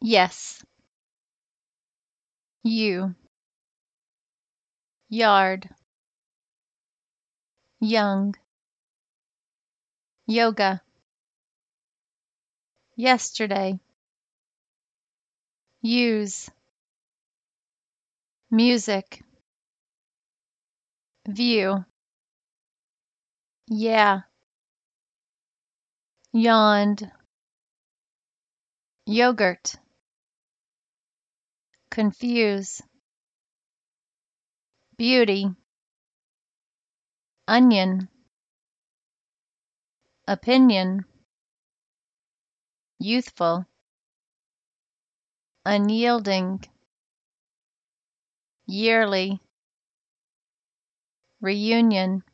Yes. You. Yard. Young. Yoga. Yesterday. Use. Music. View. Yeah. Yawned. Yogurt. Confuse. Beauty. Onion. Opinion. Youthful. Unyielding. Yearly. Reunion.